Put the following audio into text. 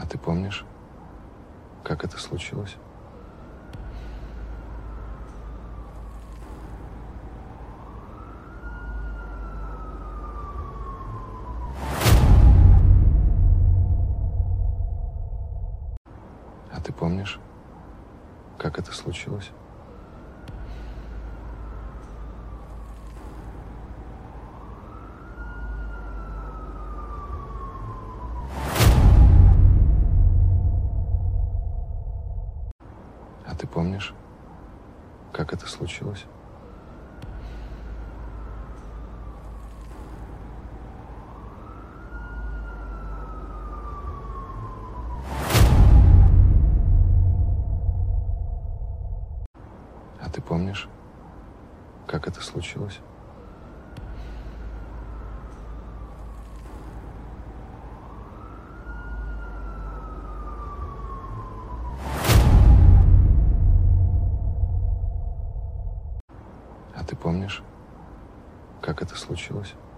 ты помнишь, как это случилось? А ты помнишь, как это случилось? А ты помнишь, как это случилось? А ты помнишь, как это случилось? А ты помнишь, как это случилось?